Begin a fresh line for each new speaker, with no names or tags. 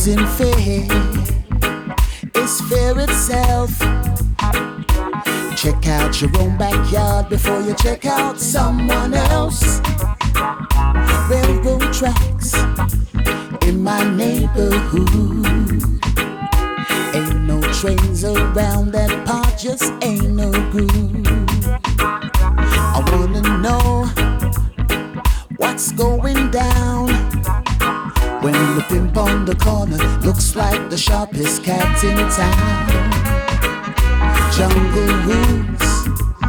isn't fair. It's fair itself. Check out your own backyard before you check out someone else. Railroad tracks in my neighborhood. Ain't no trains around that part, just ain't no groove. I wanna know what's going down when the pimp on the corner looks like the sharpest cat in town. Jungle Roots,